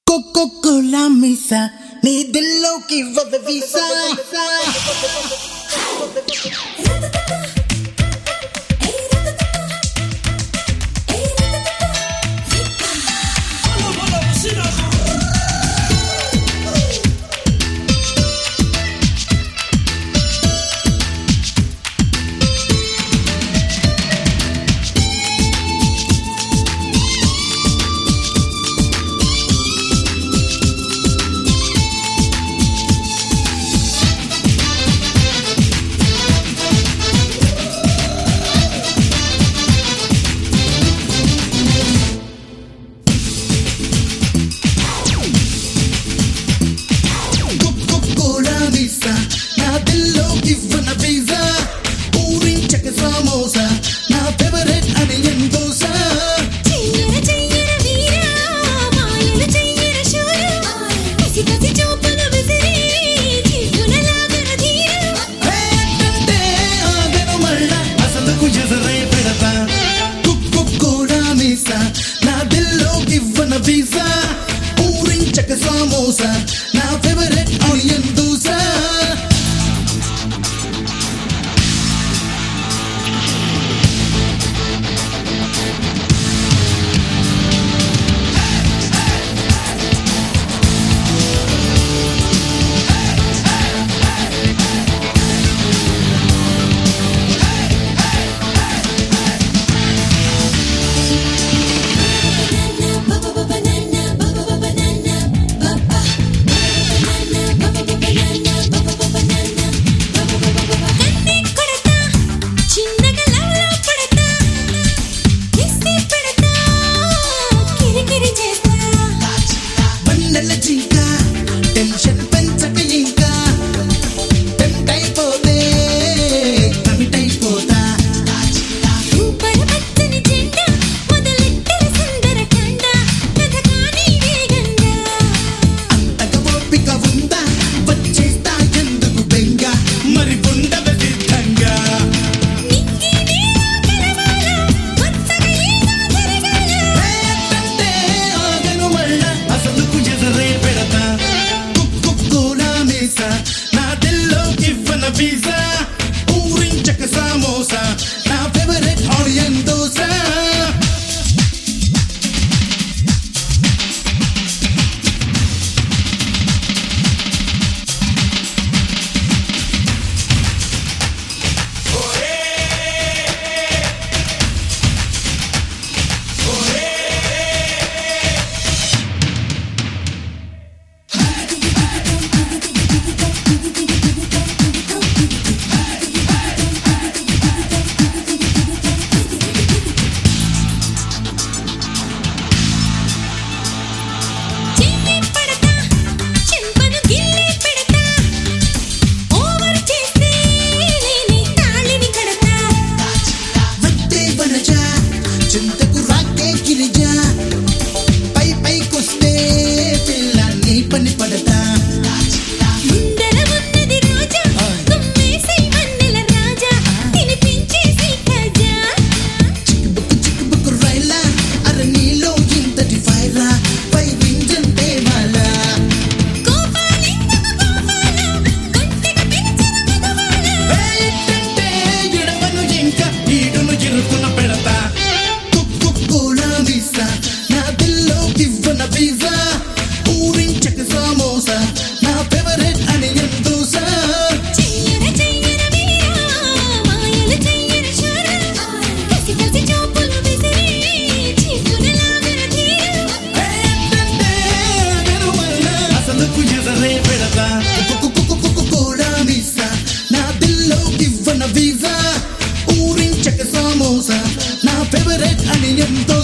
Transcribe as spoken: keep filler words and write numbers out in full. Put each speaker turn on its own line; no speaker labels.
Coca-Cola misa, నీ దిల్లోకి ఇవ్వవే వీసా. Visa, ఊరించక సమోసా నా ఫేవరెట్ ఆనియన్ దోస. టెన్షన్ పెంచక ఇంకా టెంప్ట్ అయిపోతే కమిట్ అయిపోతా.
ఊపర పచ్చని జెండా మొదలెట్టెల సుందర కండ కథకాని వేగంగా.
అంతగా ఓపిక ఉందా వచ్చేస్తా ఎందుకు బెంగ మరి ఉండవ సిద్ధంగా.
నింగి నీలా కలవాల కొత్తగా ఏదో జరగాల.
ఏంటంటే ఆగను మళ్ళా అసలుకు ఎదురే పెడతా. Coca-Cola misa, నా దిల్లోకి ఇవ్వన వీసా. ఊరించక సమోసా నా ఫేవరెట్ ఆనియన్ దోస.
చెయ్యి పడతా చెంపను గిల్లి పెడతా. ఓవర్ చేస్తే నేనే తాళిని కడతా.
వద్దే వనజా చింతకు రాకే గిరిజా. పై పైకొస్తే పిల్ల నీ పని పడతా.
ముందర ఉన్నది రోజా గుమ్మేసై వన్నెల రాజా తినిపించేసి ఖజా.
చిక్కుబుక్కు చిక్కుబుక్కు రైలా అర నీలో ఇంతటి ఫైరా పై వింజన్ తేవాలా.
కోపాలెందుకు కోపాల కొంటెగా పిలిచిన మగవాళ్ళ.
ఏంటంటే ఎడవను ఇంకా ఈడును ఇరుకున పెడతా. Coca-Cola misa, నా దిల్లోకి ఇవ్వన వీసా. ఊరించక సమోసా నా ఫేవరెట్ ఆనియన్ దోస.
చెయ్యర చెయ్యర వీరా మాయలు చెయ్యర శూర. కసి కసి చూపులు విసిరి చీపున లాగర ధీర.
ఏంటంటే వెనువల్ల అసలుకు ఎదురే పెడతా. Coca-Cola misa, నా దిల్లోకి ఇవ్వన వీసా. ఊరించక సమోసా నా ఫేవరెట్ ఆనియన్ దోస.